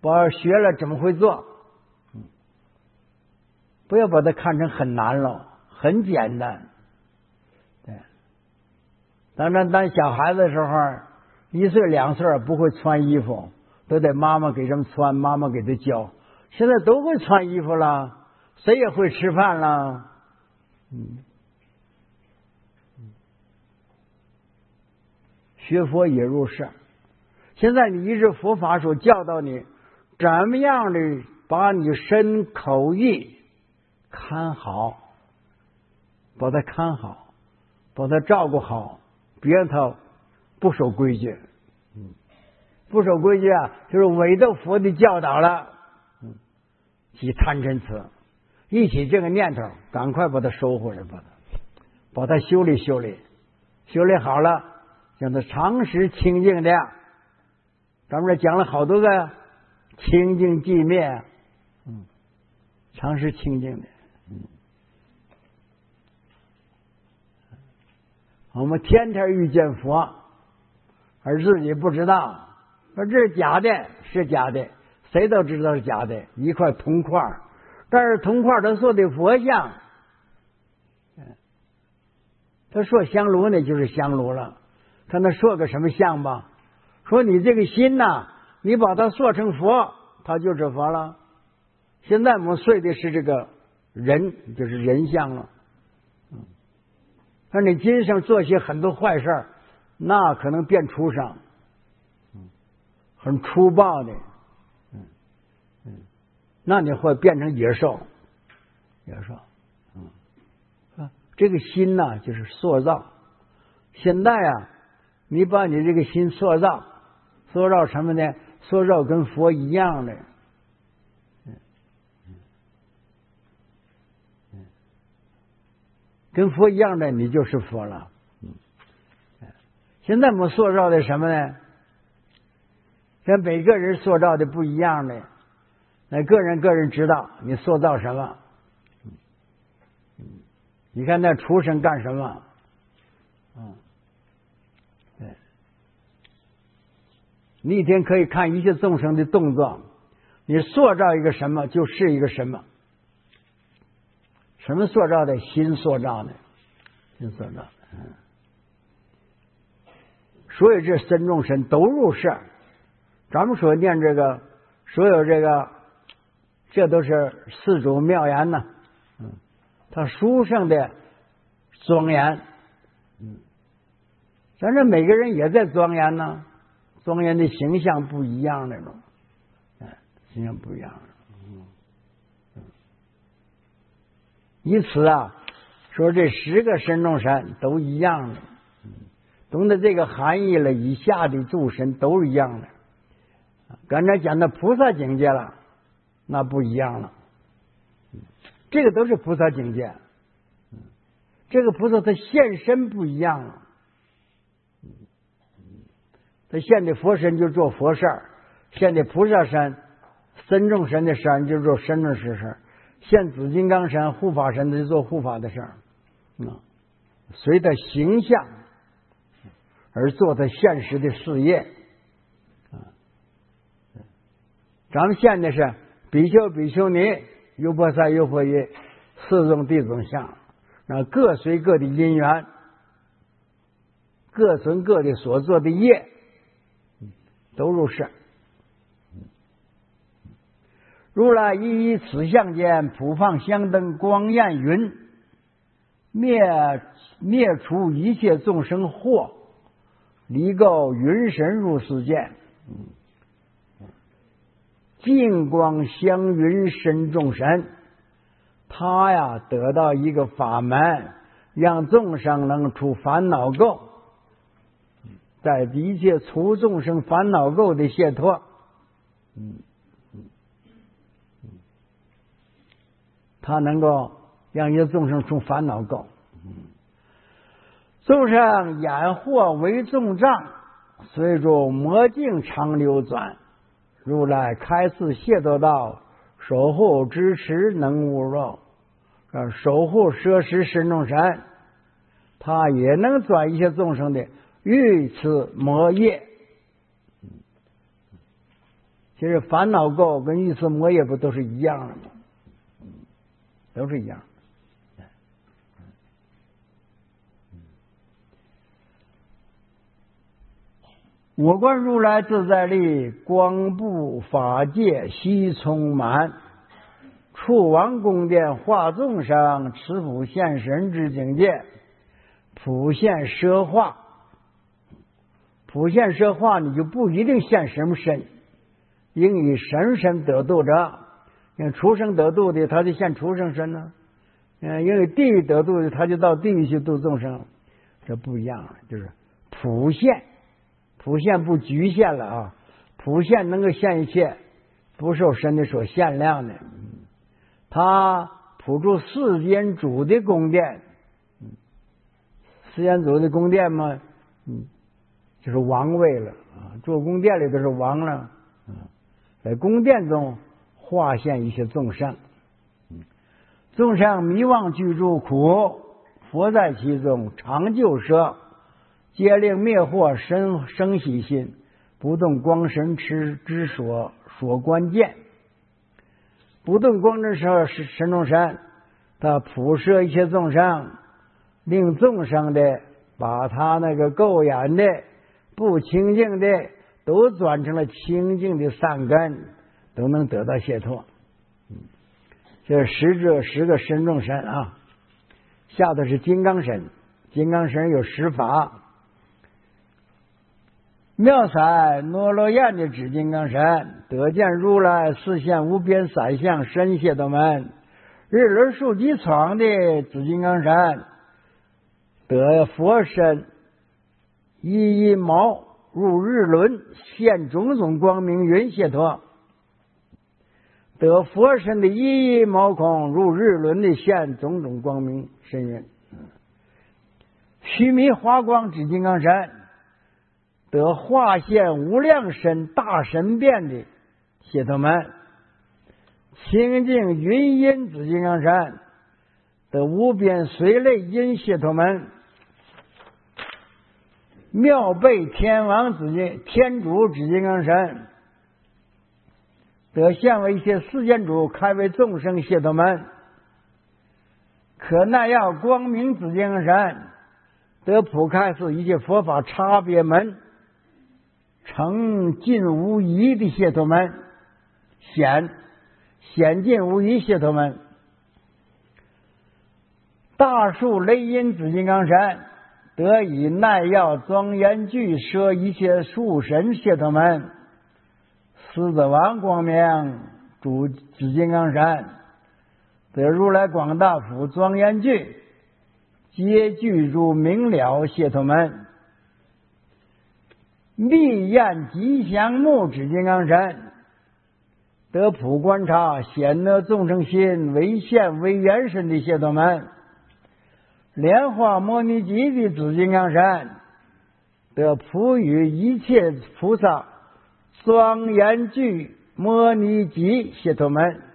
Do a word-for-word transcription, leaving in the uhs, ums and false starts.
把学了怎么会做，不要把它看成很难了，很简单。对，当然当小孩子的时候，一岁两岁不会穿衣服，都得妈妈给他们穿，妈妈给他教。现在都会穿衣服了，谁也会吃饭了。嗯，学佛也入世。现在你依着佛法所教导你，怎么样的把你身口意看好，把它看好，把它照顾好，别让它不守规矩。嗯，不守规矩啊，就是违背佛的教导了。嗯，起贪嗔痴，一起这个念头，赶快把它收回来，把它把它修理修理，修理好了，让它常时清净的。咱们这讲了好多个清净寂灭，嗯，常时清净的。嗯，我们天天遇见佛，而自己不知道，说这是假的，是假的，谁都知道是假的，一块铜块，但是铜块他说的佛像，他说香炉呢就是香炉了，看他说个什么像吧。说你这个心呐，你把它塑成佛，它就是佛了。现在我们睡的是这个人，就是人像了。嗯，那你今生做些很多坏事，那可能变畜生，嗯，很粗暴的，嗯嗯，那你会变成野兽，野兽，嗯啊，这个心呐，就是塑造。现在啊，你把你这个心塑造。塑造什么呢？塑造跟佛一样的，嗯嗯，跟佛一样的，你就是佛了。嗯，现在我们塑造的什么呢？跟每个人塑造的不一样的，那个人个人知道你塑造什么。嗯，你看那畜生干什么？嗯。你一天可以看一切众生的动作，你塑造一个什么就是一个什么。什么塑造的？心塑造的，心塑造的。嗯，所以这身众神都入世。咱们所念这个，所有这个，这都是四祖妙言呐。嗯，他书上的庄严。嗯，咱这每个人也在庄严呢。庄严的形象不一样那种，哎，形象不一样。嗯嗯，以此啊，说这十个身众神都一样的，嗯，懂得这个含义了，以下的诸神都是一样的。刚才讲的菩萨境界了，那不一样了。嗯，这个都是菩萨境界。嗯，这个菩萨他现身不一样了。他现的佛身就做佛事儿，现的菩萨身、身众神的身就做身众事事，现紫金刚身、护法神就做护法的事儿。嗯，随他形象而做他现实的事业。啊，咱们现的是比丘、比丘尼、优婆塞、优婆夷四种地种相，那各随各的因缘，各存各的所做的业。都入世。如来一一此相间，普放香灯，光焰云，灭灭除一切众生惑，离垢云神入世间。净光香云身众神，他呀得到一个法门，让众生能除烦恼垢。在一切除众生烦恼垢的解脱，嗯嗯嗯，他能够让一切众生除烦恼垢。嗯，众生眼惑为众障，随着魔境常流转。如来开示解脱道，守护支持能无漏，守护摄持身众神，他也能转一些众生的欲此魔业。 其实烦恼垢跟玉丝磨叶不都是一样的吗？都是一样。我观如来自在力，光布法界悉充满。处王宫殿化众生，持普现神之境界。普现奢化，普现奢化，你就不一定现什么身。应以神身得度者，因为畜生得度的，他就现畜生身呢；嗯，因为地狱得度的，他就到地狱去度众生。这不一样，就是普现，普现不局限了啊，普现能够现一切，不受身的所限量的。他普住世间主的宫殿，世间主的宫殿嘛，嗯，就是王位了啊，住宫殿里都是王了。在宫殿中化现一些众生，众生迷妄居住苦，佛在其中常救舍，皆令灭惑生生喜心，不动光神之之所所关键。不动光之时候是神众神，他普摄一切众生，令众生的把他那个垢染的不清净的都转成了清净的善根，都能得到解脱。这十这十个神众神啊，下的是金刚神，金刚神有十法。妙彩罗罗焰的指金刚神，得见如来视现无边三相身解脱门。日轮树基床的紫金刚神，得佛身一一毛入日轮，现种种光明云解脱。得佛身的一一毛孔入日轮的现种种光明深云。须弥华光指金刚神，得化现无量身大神变的解脱门。清净云音紫金刚神，得无边随类因解脱门。妙备天王紫金天主紫金刚神，得现为一切世间主，开为众生解脱门。可耐要光明紫金刚神，得普开示一切佛法差别门，成尽无疑的解脱门，显显尽无疑解脱门。大树雷音紫金刚神，得以耐要庄严具摄一切树神解脱门。狮子王光明主紫金刚神，得如来广大普庄严具，皆具入明了解脱门。密焰吉祥木指金刚神，得普观察显得众生心为现为原身的解脱门。莲花摩尼吉的紫金刚神，得普与一切菩萨庄严具摩尼吉解脱门。